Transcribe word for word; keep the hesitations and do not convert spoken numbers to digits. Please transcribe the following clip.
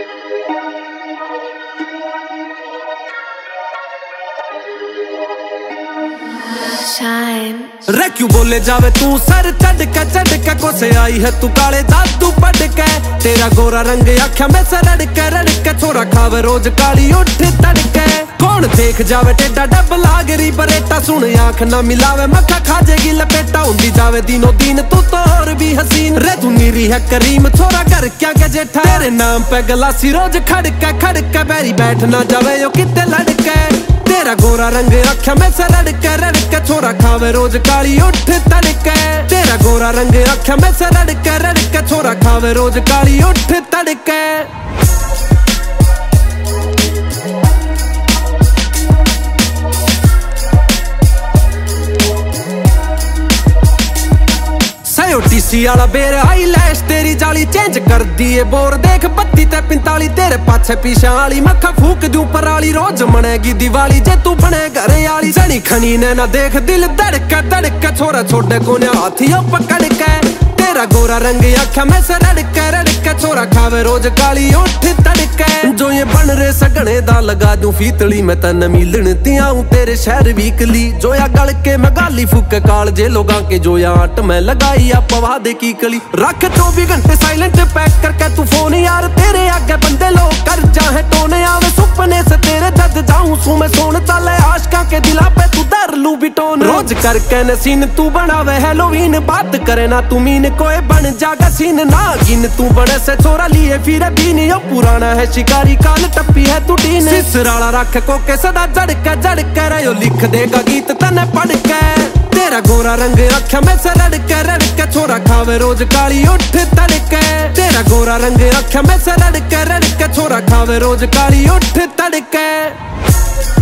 रे क्यों बोले जावे तू सर चढ़ के चढ़ के कोसे आई है तू काले जादू पढ़ के। तेरा गोरा रंग आख्या में से रड़ के रड़ के छोरा खावे रोज काली उठ तड़के। कौन देख जावे टेढ़ा डबला गिरी बरेटा सुन आंख ना मिलावे मक्खा खा जाएगी लपेटा। हुंदी जावे दिनों दिन तू तो और भी हसीन रे तू नीरी है करीम छोरा कर क्या के जेठा। तेरे नाम पे गलासी रोज खड़के खड़के बैरी बैठ ना जावे यो किते लड़के। तेरा गोरा रंग आख्या में से रड़ के रड़ के छोरा खावे रोज काली उठ तड़के। तेरा गोरा रंग आख्या में से रड़ के रड़ के छोरा खावे रोज काली उठ तड़के। टीसी वाला बेर आई लैश तेरी जाली चेंज कर दिए बोर देख बत्ती ते पैंताली तेरे पाछे पीछे वाली मक्खा फूक दूं पराली रोज मनेगी दिवाली जे तू बने घरे वाली। जनी खनी ने ना देख दिल धड़के धड़के छोरा छोटे कोने हाथियों पकड़ के। तेरा गोरा रंग आख्या में से रड़के रड़के छोरा खावे रोज काली उठ तड़के। जो ये बन रे सगने दा लगा दूं फीतली मैं तन मिलन तियाऊं तेरे शहर वीकली। जो या गल के मैं गाली फूके काल जे लोगां के जो या आट मैं लगाई आ पवा दे की कली। रख चौबीस घंटे साइलेंट पैक करके तू फोन यार तेरे आगे बंदे लोग कर जाए टोने आवे सुपने से तेरे जद जाऊं सू मैं सोन चले आशका के दिला पे तू दर लू बिटोन। रोज करके नसीन तू बनावे हेलोवीन बात करे ना तू मीन कोई बन जागा सीन ना गिन तू बड़े से छोरा लिए फिर भी नहीं पुराना है शिकारी काल टप्पी है तू टीन। सिसराला रख कोके सदा जड़ के जड़ के रहो लिख देगा गीत तने पढ़ के। तेरा गोरा रंग आख्या में से रड़ के रड़ के छोरा खावे रोज काली उठ तड़के। तेरा गोरा रंग आख्या में से रड़ के रड़ के छोरा खावे रोज काली उठ तड़के।